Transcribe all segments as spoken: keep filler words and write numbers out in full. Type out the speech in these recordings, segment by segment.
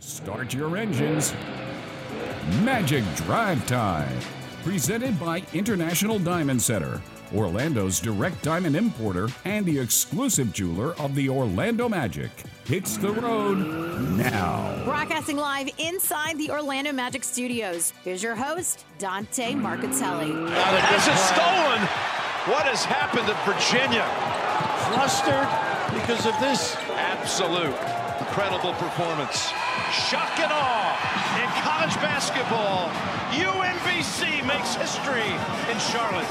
Start your engines. Magic Drive Time. Presented by International Diamond Center, Orlando's direct diamond importer and the exclusive jeweler of the Orlando Magic. Hits the road now. Broadcasting live inside the Orlando Magic Studios. Here's your host, Dante Marchitelli. This is stolen. What has happened to Virginia? Flustered because of this Absolute incredible performance. Shock and awe in college basketball. U M B C makes history in Charlotte.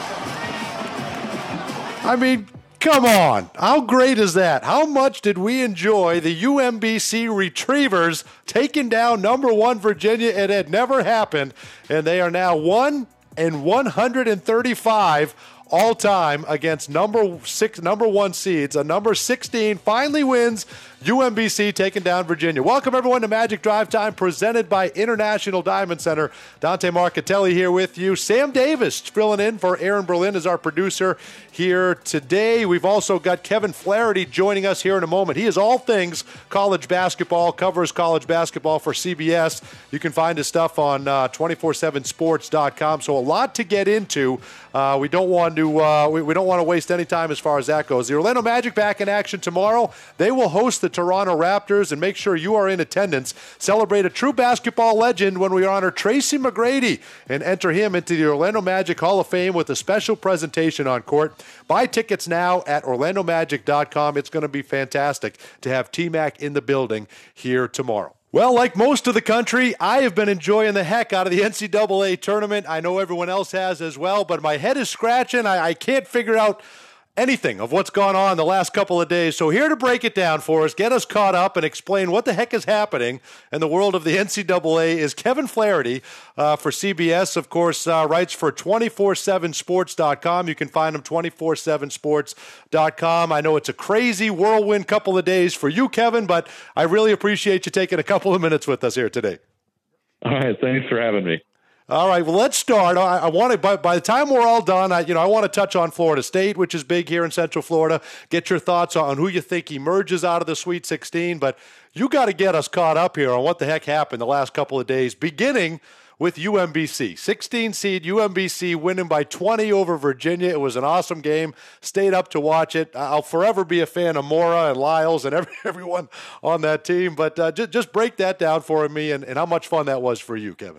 I mean, come on. How great is that? How much did we enjoy the U M B C Retrievers taking down number one Virginia? It had never happened, and they are now one and one hundred thirty-five all time against number six, number one seeds. A number sixteen finally wins. U M B C taking down Virginia. Welcome, everyone, to Magic Drive Time, presented by International Diamond Center. Dante Marchitelli here with you. Sam Davis filling in for Aaron Berlin as our producer here today. We've also got Kevin Flaherty joining us here in a moment. He is all things college basketball, covers college basketball for C B S. You can find his stuff on uh, two forty-seven sports dot com. So a lot to get into. Uh, we don't want to uh, we, we don't want to waste any time as far as that goes. The Orlando Magic back in action tomorrow. They will host the Toronto Raptors, and make sure you are in attendance. Celebrate a true basketball legend when we honor Tracy McGrady and enter him into the Orlando Magic Hall of Fame with a special presentation on court. Buy tickets now at orlando magic dot com. It's going to be fantastic to have T-Mac in the building here tomorrow. Well, like most of the country, I have been enjoying the heck out of the N C double A tournament. I know everyone else has as well, but my head is scratching. I, I can't figure out anything of what's gone on the last couple of days. So here to break it down for us, get us caught up, and explain what the heck is happening in the world of the N C double A is Kevin Flaherty uh, for C B S. Of course, uh, writes for two forty-seven sports dot com. You can find him two forty-seven sports dot com. I know it's a crazy whirlwind couple of days for you, Kevin, but I really appreciate you taking a couple of minutes with us here today. All right, thanks for having me. All right, well, let's start. I, I want to, by, by the time we're all done, I, you know, I want to touch on Florida State, which is big here in Central Florida. Get your thoughts on who you think emerges out of the Sweet sixteen. But you got to get us caught up here on what the heck happened the last couple of days, beginning with U M B C. sixteen seed U M B C winning by twenty over Virginia. It was an awesome game. Stayed up to watch it. I'll forever be a fan of Mora and Lyles and every, everyone on that team. But uh, just, just break that down for me and, and how much fun that was for you, Kevin.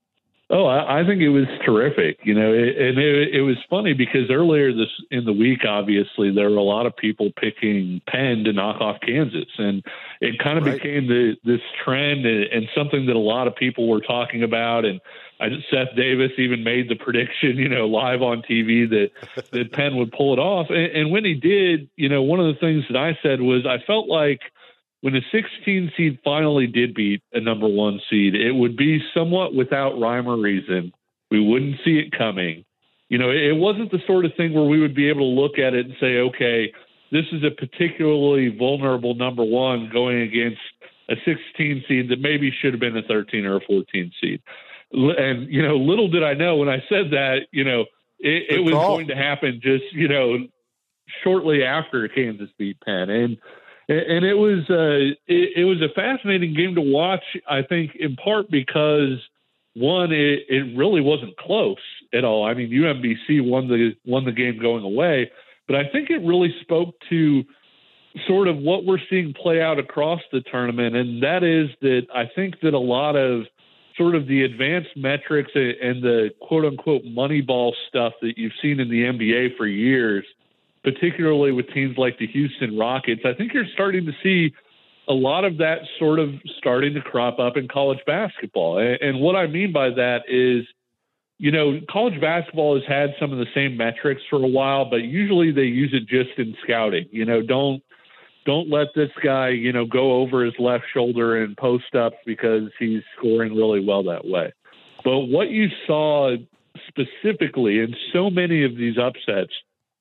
Oh, I, I think it was terrific. You know, it, and it, it was funny because earlier this in the week, obviously, there were a lot of people picking Penn to knock off Kansas. And it kind of right. became the, this trend and, and something that a lot of people were talking about. And I, Seth Davis even made the prediction, you know, live on T V that, that Penn would pull it off. And, and when he did, you know, one of the things that I said was I felt like when a sixteen seed finally did beat a number one seed, it would be somewhat without rhyme or reason. We wouldn't see it coming. You know, it wasn't the sort of thing where we would be able to look at it and say, okay, this is a particularly vulnerable number one going against a sixteen seed that maybe should have been a thirteen or a fourteen seed. And, you know, little did I know when I said that, you know, it, it was going to happen just, you know, shortly after Kansas beat Penn. And, And it was uh, it, it was a fascinating game to watch, I think, in part because, one, it, it really wasn't close at all. I mean, U M B C won the won the game going away, but I think it really spoke to sort of what we're seeing play out across the tournament, and that is that I think that a lot of sort of the advanced metrics and the quote-unquote money ball stuff that you've seen in the N B A for years, particularly with teams like the Houston Rockets, I think you're starting to see a lot of that sort of starting to crop up in college basketball. And what I mean by that is, you know, college basketball has had some of the same metrics for a while, but usually they use it just in scouting. You know, don't don't let this guy, you know, go over his left shoulder and post up because he's scoring really well that way. But what you saw specifically in so many of these upsets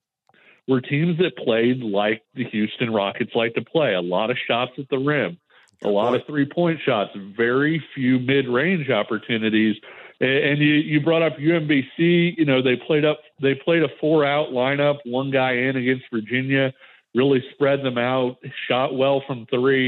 were teams that played like the Houston Rockets like to play. A lot of shots at the rim, a lot of three-point shots, very few mid-range opportunities. And you, you brought up U M B C. You know, they played up. They played a four-out lineup, one guy in against Virginia, really spread them out, shot well from three.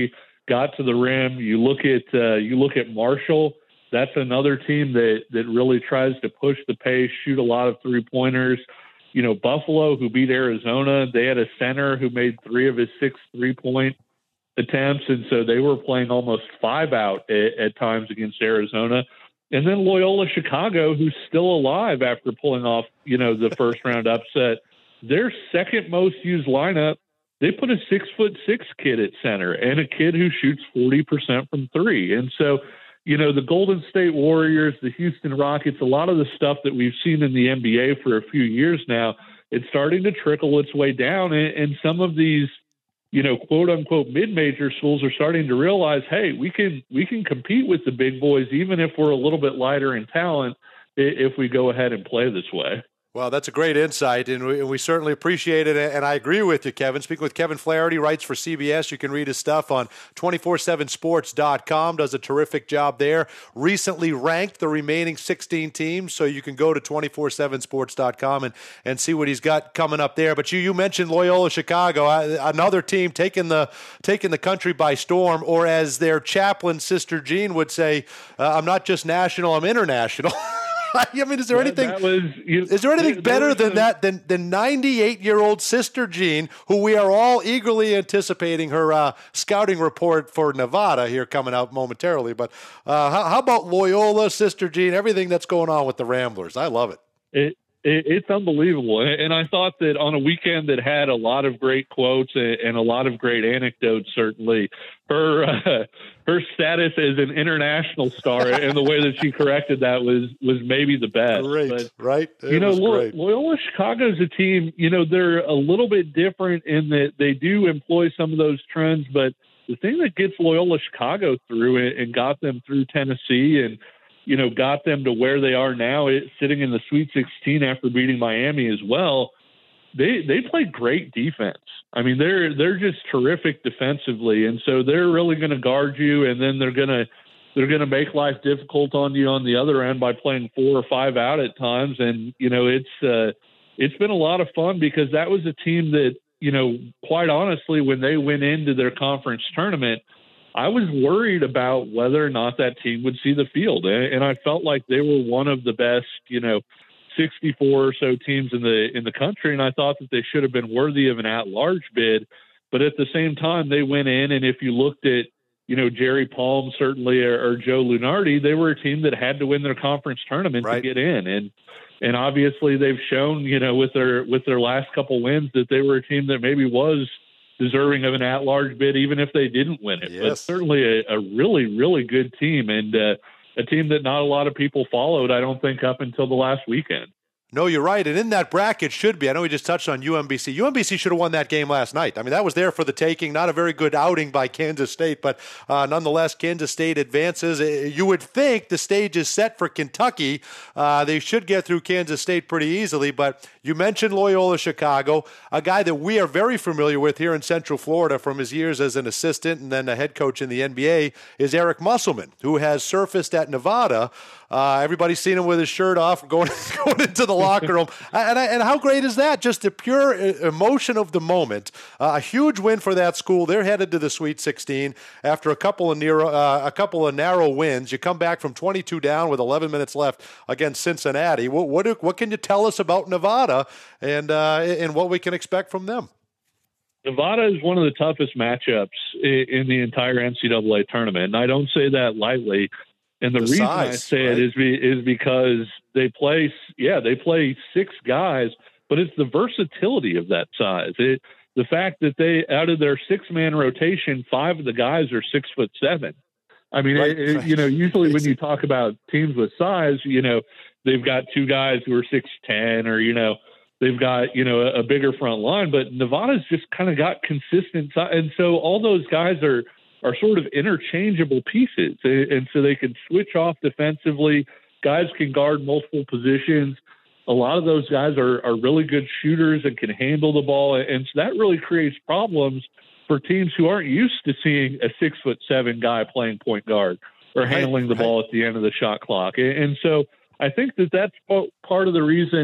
got to the rim. You look at uh, you look at Marshall. That's another team that that really tries to push the pace, shoot a lot of three pointers. You know, Buffalo, who beat Arizona, they had a center who made three of his six three point attempts, and so they were playing almost five out at, at times against Arizona. And then Loyola Chicago, who's still alive after pulling off, you know, the first round upset, their second most used lineup, they put a six foot six kid at center and a kid who shoots forty percent from three. And so, you know, the Golden State Warriors, the Houston Rockets, a lot of the stuff that we've seen in the N B A for a few years now, it's starting to trickle its way down. And, and some of these, you know, quote unquote mid-major schools are starting to realize, hey, we can we can compete with the big boys, even if we're a little bit lighter in talent, if we go ahead and play this way. Well, that's a great insight, and we, and we certainly appreciate it, and I agree with you, Kevin. Speaking with Kevin Flaherty, writes for C B S. You can read his stuff on two forty-seven sports dot com, does a terrific job there. Recently ranked the remaining sixteen teams, so you can go to two forty-seven sports dot com and, and see what he's got coming up there. But you you mentioned Loyola Chicago, another team taking the taking the country by storm, or as their chaplain, Sister Jean, would say, uh, I'm not just national, I'm international. I mean, is there yeah, anything? Was, you, is there anything there, better there than that than than ninety-eight-year-old Sister Jean, who we are all eagerly anticipating her uh, scouting report for Nevada here coming out momentarily? But uh, how, how about Loyola, Sister Jean, everything that's going on with the Ramblers? I love it. It, it it's unbelievable, and I thought that on a weekend that had a lot of great quotes and a lot of great anecdotes, certainly her. Uh, Her status as an international star and the way that she corrected that was was maybe the best. Great, but, right? It you know, Lo- Loyola Chicago's a team, you know, they're a little bit different in that they do employ some of those trends, but the thing that gets Loyola Chicago through and, and got them through Tennessee and, you know, got them to where they are now, it, sitting in the Sweet sixteen after beating Miami as well, they they play great defense. I mean, they're they're just terrific defensively, and so they're really going to guard you, and then they're gonna they're gonna make life difficult on you on the other end by playing four or five out at times. And you know, it's uh, it's been a lot of fun because that was a team that, you know, quite honestly, when they went into their conference tournament, I was worried about whether or not that team would see the field, and I felt like they were one of the best, you know, sixty-four or so teams in the in the country, and I thought that they should have been worthy of an at-large bid. But at the same time, they went in, and if you looked at, you know, Jerry Palm certainly or, or Joe Lunardi, they were a team that had to win their conference tournament right. to get in, and and obviously they've shown, you know, with their with their last couple wins that they were a team that maybe was deserving of an at-large bid, even if they didn't win it. Yes. But certainly a, a really, really good team, and uh, a team that not a lot of people followed, I don't think, up until the last weekend. No, you're right. And in that bracket should be, I know we just touched on U M B C. U M B C should have won that game last night. I mean, that was there for the taking. Not a very good outing by Kansas State, but uh, nonetheless, Kansas State advances. You would think the stage is set for Kentucky. Uh, they should get through Kansas State pretty easily, but you mentioned Loyola Chicago, a guy that we are very familiar with here in Central Florida from his years as an assistant and then a head coach in the N B A, is Eric Musselman, who has surfaced at Nevada. Uh, everybody's seen him with his shirt off going, going into the locker room. And, and how great is that? Just the pure emotion of the moment. Uh, a huge win for that school. They're headed to the Sweet sixteen after a couple of near, uh, a couple of narrow wins. You come back from twenty-two down with eleven minutes left against Cincinnati. What what, what can you tell us about Nevada and uh, and what we can expect from them? Nevada is one of the toughest matchups in, in the entire N C double A tournament, and I don't say that lightly. And the, the reason size, I say right? it is be, is because they play, yeah, they play six guys, but it's the versatility of that size. It, the fact that they, out of their six-man rotation, five of the guys are six foot seven. I mean, right. it, it, you know, usually when you talk about teams with size, you know, they've got two guys who are six ten, or you know, they've got, you know, a, a bigger front line. But Nevada's just kind of got consistent size, and so all those guys are. are sort of interchangeable pieces. And so they can switch off defensively. Guys can guard multiple positions. A lot of those guys are, are really good shooters and can handle the ball. And so that really creates problems for teams who aren't used to seeing a six foot seven guy playing point guard or handling right, the right. ball at the end of the shot clock. And so I think that that's part of the reason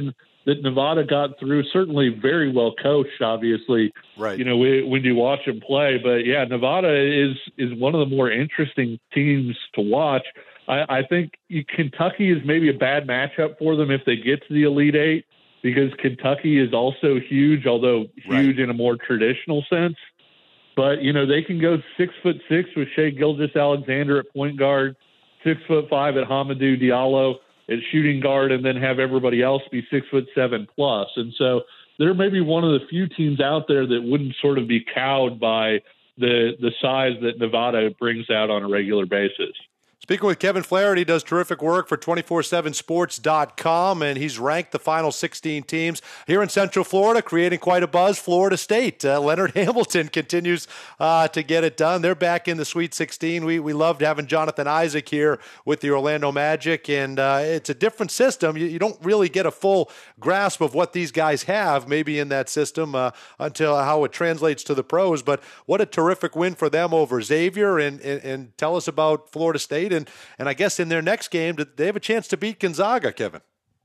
that Nevada got through. Certainly very well coached, obviously, right. you know, when you watch them play. But, yeah, Nevada is is one of the more interesting teams to watch. I, I think Kentucky is maybe a bad matchup for them if they get to the Elite Eight, because Kentucky is also huge, although huge right. in a more traditional sense. But, you know, they can go six foot six with Shai Gilgeous-Alexander at point guard, six foot five at Hamidou Diallo at shooting guard, and then have everybody else be six foot seven plus. And so they're maybe one of the few teams out there that wouldn't sort of be cowed by the the size that Nevada brings out on a regular basis. Speaking with Kevin Flaherty, does terrific work for two forty-seven sports dot com, and he's ranked the final sixteen teams here in Central Florida, creating quite a buzz. Florida State, uh, Leonard Hamilton continues uh, to get it done. They're back in the Sweet sixteen. We we loved having Jonathan Isaac here with the Orlando Magic, and uh, it's a different system. You, you don't really get a full grasp of what these guys have, maybe in that system, uh, until how it translates to the pros. But what a terrific win for them over Xavier, and and, and tell us about Florida State. And, and I guess in their next game, they have a chance to beat Gonzaga, Kevin.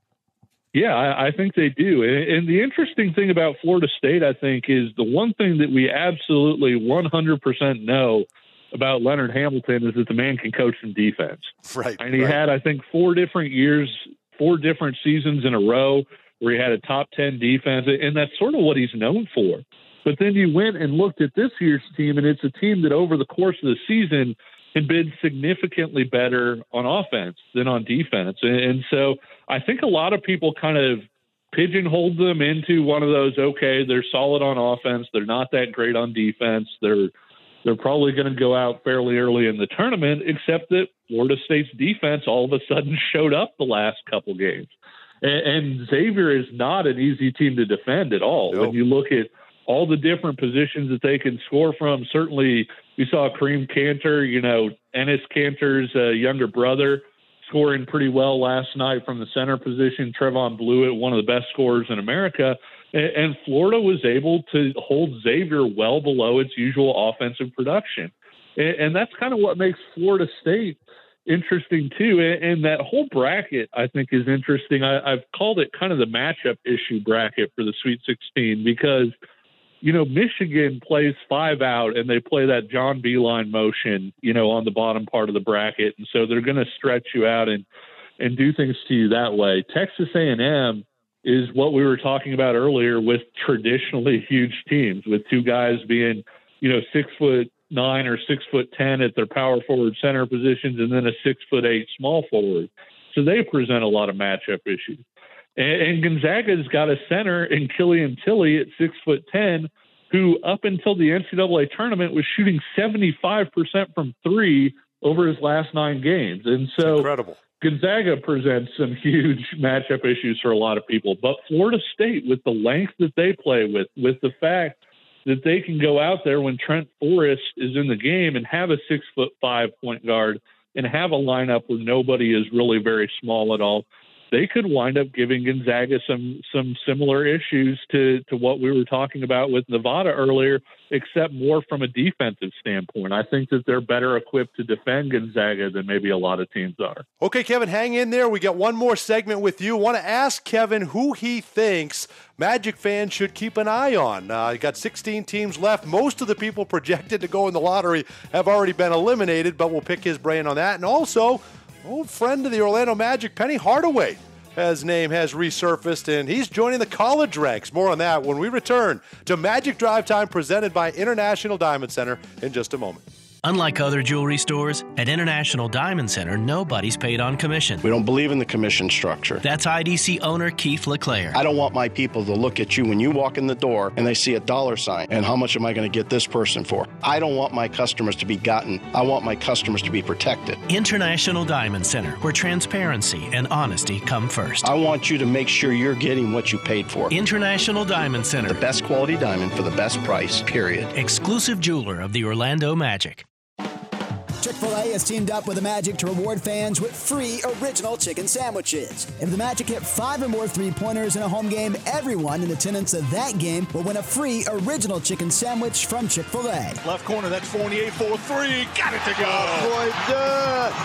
Yeah, I, I think they do. And, and the interesting thing about Florida State, I think, is the one thing that we absolutely one hundred percent know about Leonard Hamilton is that the man can coach some defense. Right. And he right. had, I think, four different years, four different seasons in a row where he had a top ten defense, and that's sort of what he's known for. But then you went and looked at this year's team, and it's a team that over the course of the season had been significantly better on offense than on defense. And, and so I think a lot of people kind of pigeonholed them into one of those, okay, they're solid on offense, they're not that great on defense, they're they're probably going to go out fairly early in the tournament, except that Florida State's defense all of a sudden showed up the last couple games. And, and Xavier is not an easy team to defend at all. Nope. When you look at all the different positions that they can score from, certainly we saw Kareem Cantor, you know, Enes Kanter's uh, younger brother, scoring pretty well last night from the center position. Trevon Blewett, one of the best scorers in America. And, and Florida was able to hold Xavier well below its usual offensive production. And, and that's kind of what makes Florida State interesting, too. And, and that whole bracket, I think, is interesting. I, I've called it kind of the matchup issue bracket for the Sweet sixteen because – you know, Michigan plays five out and they play that John Beilein motion, you know, on the bottom part of the bracket. And so they're going to stretch you out and, and do things to you that way. Texas A and M is what we were talking about earlier with traditionally huge teams, with two guys being, you know, six foot nine or six foot ten at their power forward center positions, and then a six foot eight small forward. So they present a lot of matchup issues. And, and Gonzaga's got a center in Killian Tilly at six foot ten, who up until the N C double A tournament was shooting seventy-five percent from three over his last nine games. And so incredible. Gonzaga presents some huge matchup issues for a lot of people. But Florida State, with the length that they play with, with the fact that they can go out there when Trent Forrest is in the game and have a six foot five point guard and have a lineup where nobody is really very small at all, they could wind up giving Gonzaga some some similar issues to, to what we were talking about with Nevada earlier, except more from a defensive standpoint. I think that they're better equipped to defend Gonzaga than maybe a lot of teams are. Okay, Kevin, hang in there. We got one more segment with you. Want to ask Kevin who he thinks Magic fans should keep an eye on. Uh, you got sixteen teams left. Most of the people projected to go in the lottery have already been eliminated, but we'll pick his brain on that. And also, old friend of the Orlando Magic, Penny Hardaway, his name has resurfaced, and he's joining the college ranks. More on that when we return to Magic Drive Time, presented by International Diamond Center, in just a moment. Unlike other jewelry stores, at International Diamond Center, nobody's paid on commission. We don't believe in the commission structure. That's I D C owner Keith LeClaire. I don't want my people to look at you when you walk in the door and they see a dollar sign and how much am I going to get this person for? I don't want my customers to be gotten. I want my customers to be protected. International Diamond Center, where transparency and honesty come first. I want you to make sure you're getting what you paid for. International Diamond Center. The best quality diamond for the best price, period. Exclusive jeweler of the Orlando Magic. Chick-fil-A has teamed up with the Magic to reward fans with free original chicken sandwiches. If the Magic hit five or more three-pointers in a home game, everyone in attendance at that game will win a free original chicken sandwich from Chick-fil-A. Left corner, that's Fournier for three. Got it to go. Oh, boy, duh.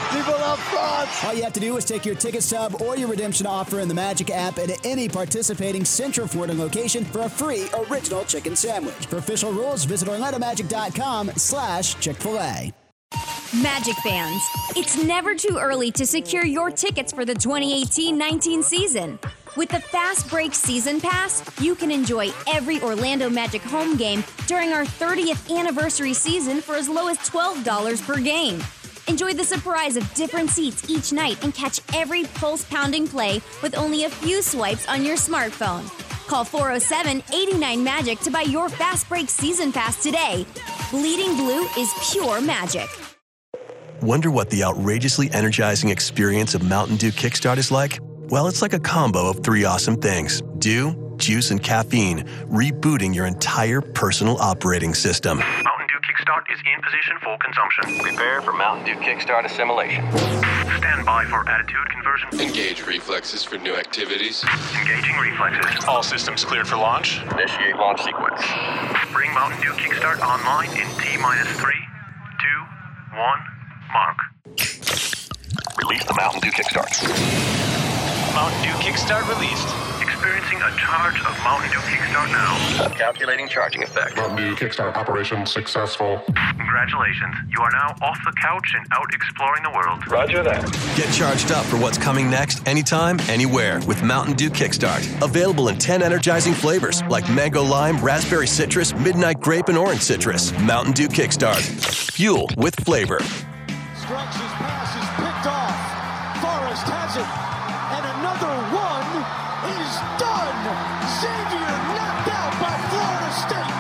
have thoughts. All you have to do is take your ticket stub or your redemption offer in the Magic app at any participating Central Florida location for a free original chicken sandwich. For official rules, visit orlandomagic.com slash Chick-fil-A. Magic fans, it's never too early to secure your tickets for the twenty eighteen nineteen season. With the Fast Break Season Pass, you can enjoy every Orlando Magic home game during our thirtieth anniversary season for as low as twelve dollars per game. Enjoy the surprise of different seats each night and catch every pulse-pounding play with only a few swipes on your smartphone. Call four oh seven, eight nine, MAGIC to buy your Fast Break Season Pass today. Bleeding Blue is pure magic. Wonder what the outrageously energizing experience of Mountain Dew Kickstart is like? Well, it's like a combo of three awesome things: dew, juice, and caffeine, rebooting your entire personal operating system. Mountain Dew Kickstart is in position for consumption. Prepare for Mountain Dew Kickstart assimilation. Stand by for attitude conversion. Engage reflexes for new activities. Engaging reflexes. All systems cleared for launch. Initiate launch sequence. Bring Mountain Dew Kickstart online in T minus three, two, one, mark. Release the Mountain Dew Kickstart. Mountain Dew Kickstart released. Experiencing a charge of Mountain Dew Kickstart now. Calculating charging effect. Mountain Dew Kickstart operation successful. Congratulations. You are now off the couch and out exploring the world. Roger that. Get charged up for what's coming next anytime, anywhere with Mountain Dew Kickstart. Available in ten energizing flavors like mango lime, raspberry citrus, midnight grape, and orange citrus. Mountain Dew Kickstart. Fuel with flavor. Strikes his pass is picked off. Forrest has it. And another one is done. Xavier knocked out by Florida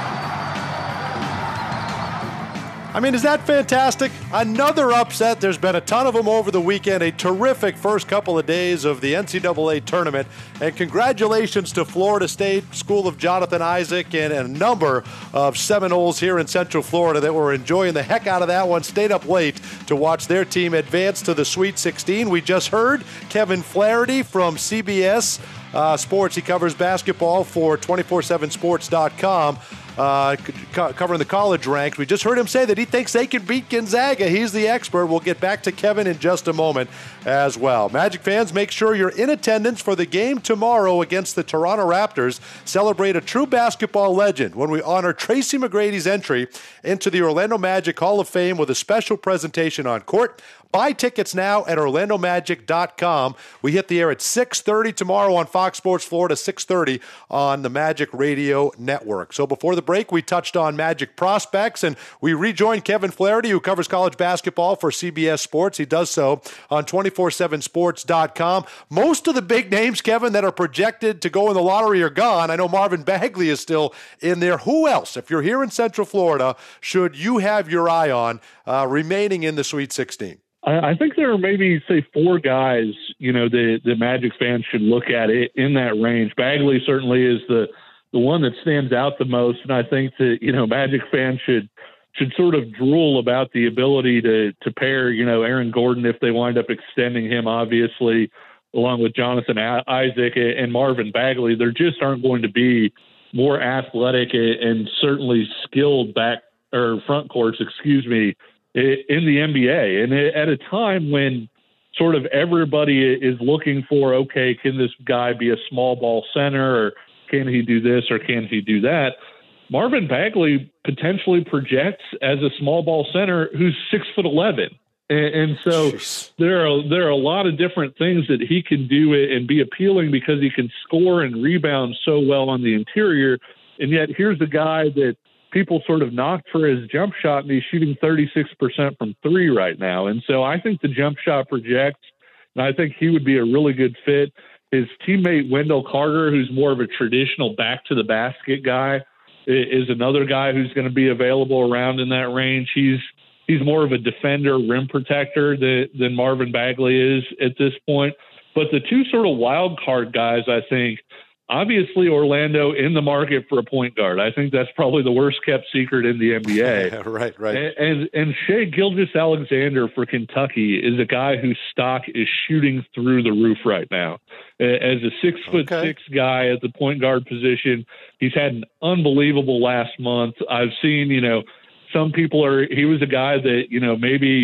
State. I mean, is that fantastic? Another upset. There's been a ton of them over the weekend. A terrific first couple of days of the N C double A tournament. And congratulations to Florida State, School of Jonathan Isaac, and a number of Seminoles here in Central Florida that were enjoying the heck out of that one. Stayed up late to watch their team advance to the Sweet sixteen. We just heard Kevin Flaherty from C B S uh, Sports. He covers basketball for two forty-seven sports dot com. Uh, co- covering the college ranks. We just heard him say that he thinks they can beat Gonzaga. He's the expert. We'll get back to Kevin in just a moment as well. Magic fans, make sure you're in attendance for the game tomorrow against the Toronto Raptors. Celebrate a true basketball legend when we honor Tracy McGrady's entry into the Orlando Magic Hall of Fame with a special presentation on court. Buy tickets now at orlando magic dot com. We hit the air at six thirty tomorrow on Fox Sports Florida, six thirty on the Magic Radio Network. So before the break, we touched on Magic prospects, and we rejoined Kevin Flaherty, who covers college basketball for C B S Sports. He does so on two forty-seven sports dot com. Most of the big names, Kevin, that are projected to go in the lottery are gone. I know Marvin Bagley is still in there. Who else, if you're here in Central Florida, should you have your eye on uh, remaining in the Sweet sixteen? I think there are maybe, say, four guys, you know, the, the Magic fans should look at it in that range. Bagley certainly is the, the one that stands out the most, and I think that, you know, Magic fans should should sort of drool about the ability to to pair, you know, Aaron Gordon if they wind up extending him, obviously, along with Jonathan Isaac and Marvin Bagley. There just aren't going to be more athletic and certainly skilled back or front courts, excuse me, in the N B A. And at a time when sort of everybody is looking for, okay, can this guy be a small ball center, or can he do this, or can he do that? Marvin Bagley potentially projects as a small ball center who's six foot eleven. And, and so Jeez. there are there are a lot of different things that he can do and be appealing because he can score and rebound so well on the interior. And yet here's a guy that people sort of knocked for his jump shot, and he's shooting thirty-six percent from three right now. And so I think the jump shot projects, and I think he would be a really good fit. His teammate Wendell Carter, who's more of a traditional back-to-the-basket guy, is another guy who's going to be available around in that range. He's he's more of a defender, rim protector than, than Marvin Bagley is at this point. But the two sort of wild card guys, I think, obviously, Orlando in the market for a point guard. I think that's probably the worst kept secret in the N B A. Yeah, right, right. And, and and Shai Gilgeous-Alexander for Kentucky is a guy whose stock is shooting through the roof right now. As a six foot okay. six guy at the point guard position, he's had an unbelievable last month. I've seen, you know, some people are. He was a guy that, you know, maybe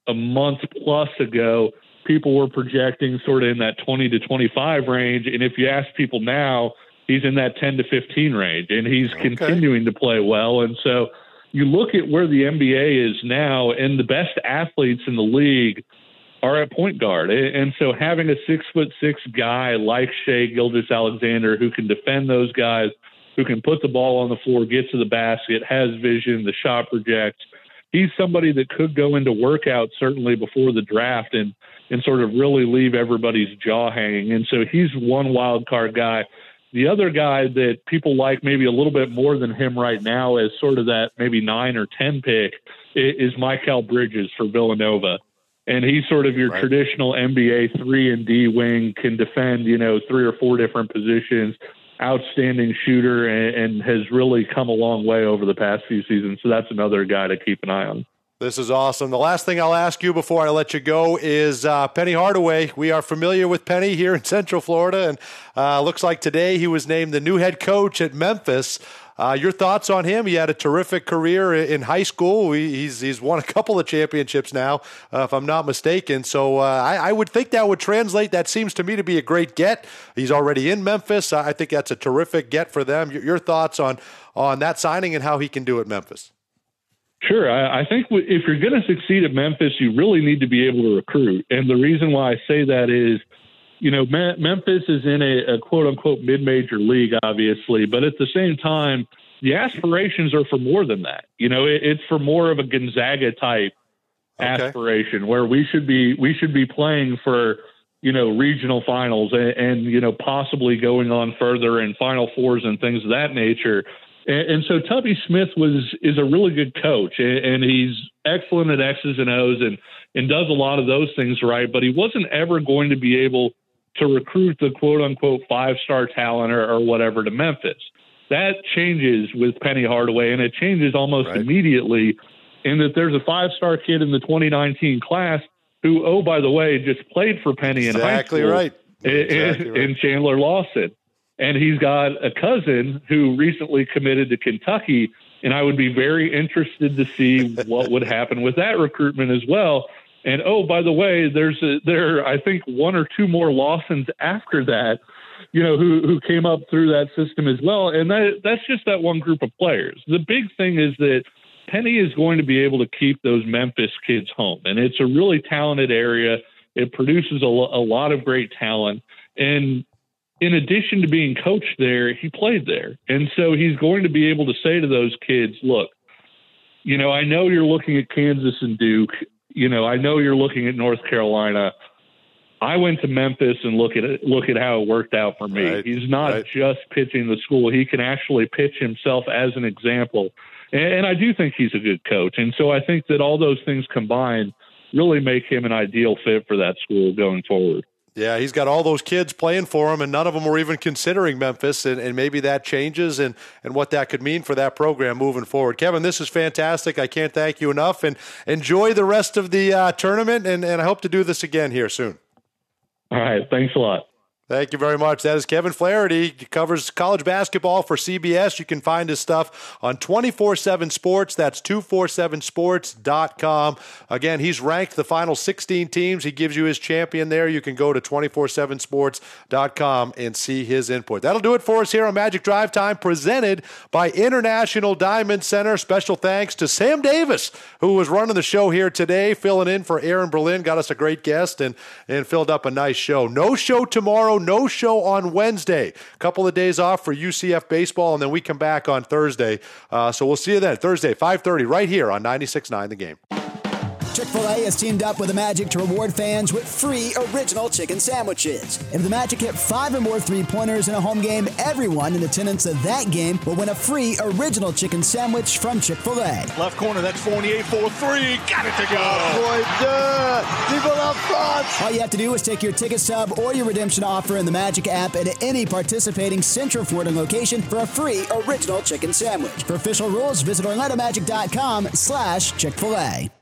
a month plus ago, people were projecting sort of in that twenty to twenty-five range. And if you ask people now, he's in that ten to fifteen range, and he's okay. continuing to play well. And so you look at where the N B A is now, and the best athletes in the league are at point guard. And so having a six foot six guy like Shai Gilgeous-Alexander who can defend those guys, who can put the ball on the floor, get to the basket, has vision, the shot projects, he's somebody that could go into workout certainly before the draft and, and sort of really leave everybody's jaw hanging. And so he's one wild card guy. The other guy that people like maybe a little bit more than him right now as sort of that maybe nine or ten pick is Mikal Bridges for Villanova. And he's sort of your right. traditional N B A three and D wing, can defend, you know, three or four different positions, outstanding shooter, and, and has really come a long way over the past few seasons. So that's another guy to keep an eye on. This is awesome. The last thing I'll ask you before I let you go is uh, Penny Hardaway. We are familiar with Penny here in Central Florida, and uh, looks like today he was named the new head coach at Memphis. Uh, your thoughts on him? He had a terrific career in high school. He's he's won a couple of championships now, uh, if I'm not mistaken. So uh, I, I would think that would translate. That seems to me to be a great get. He's already in Memphis. I think that's a terrific get for them. Your, your thoughts on, on that signing and how he can do at Memphis? Sure. I, I think if you're going to succeed at Memphis, you really need to be able to recruit. And the reason why I say that is, you know, Me- Memphis is in a, a quote-unquote mid-major league, obviously, but at the same time, the aspirations are for more than that. You know, it, it's for more of a Gonzaga-type okay. aspiration where we should be we should be playing for, you know, regional finals and, and, you know, possibly going on further in Final Fours and things of that nature. And, and so Tubby Smith was is a really good coach, and, and he's excellent at X's and O's and, and does a lot of those things right, but he wasn't ever going to be able to recruit the quote-unquote five-star talent or, or whatever to Memphis. That changes with Penny Hardaway, and it changes almost right. immediately in that there's a five-star kid in the twenty nineteen class who, oh, by the way, just played for Penny exactly in high school. Right. In, exactly right. in Chandler Lawson. And he's got a cousin who recently committed to Kentucky, and I would be very interested to see what would happen with that recruitment as well. And, oh, by the way, there's a, there, I think, one or two more Lawsons after that, you know, who, who came up through that system as well. And that that's just that one group of players. The big thing is that Penny is going to be able to keep those Memphis kids home. And it's a really talented area. It produces a, a lot of great talent. And in addition to being coached there, he played there. And so he's going to be able to say to those kids, look, you know, I know you're looking at Kansas and Duke. You know, I know you're looking at North Carolina. I went to Memphis and look at it, look at how it worked out for me. Right, He's not right. just pitching the school. He can actually pitch himself as an example. And, and I do think he's a good coach. And so I think that all those things combined really make him an ideal fit for that school going forward. Yeah, he's got all those kids playing for him, and none of them were even considering Memphis, and, and maybe that changes and, and what that could mean for that program moving forward. Kevin, this is fantastic. I can't thank you enough, and enjoy the rest of the uh, tournament, and, and I hope to do this again here soon. All right, thanks a lot. Thank you very much. That is Kevin Flaherty. He covers college basketball for C B S. You can find his stuff on twenty-four seven Sports. That's two forty-seven sports dot com. Again, he's ranked the final sixteen teams. He gives you his champion there. You can go to twenty-four seven sports dot com and see his input. That'll do it for us here on Magic Drive Time, presented by International Diamond Center. Special thanks to Sam Davis, who was running the show here today, filling in for Aaron Berlin. Got us a great guest and, and filled up a nice show. No show tomorrow. No show on Wednesday. A couple of days off for U C F baseball, and then we come back on Thursday. Uh, so we'll see you then. Thursday, five thirty, right here on ninety-six point nine The Game. Chick-fil-A has teamed up with the Magic to reward fans with free original chicken sandwiches. If the Magic hit five or more three-pointers in a home game, everyone in attendance of that game will win a free original chicken sandwich from Chick-fil-A. Left corner, that's Fournier for three. Got it to go. Oh, boy, duh. People up front. All you have to do is take your ticket stub or your redemption offer in the Magic app at any participating Central Florida location for a free original chicken sandwich. For official rules, visit orlando magic dot com slash Chick-fil-A.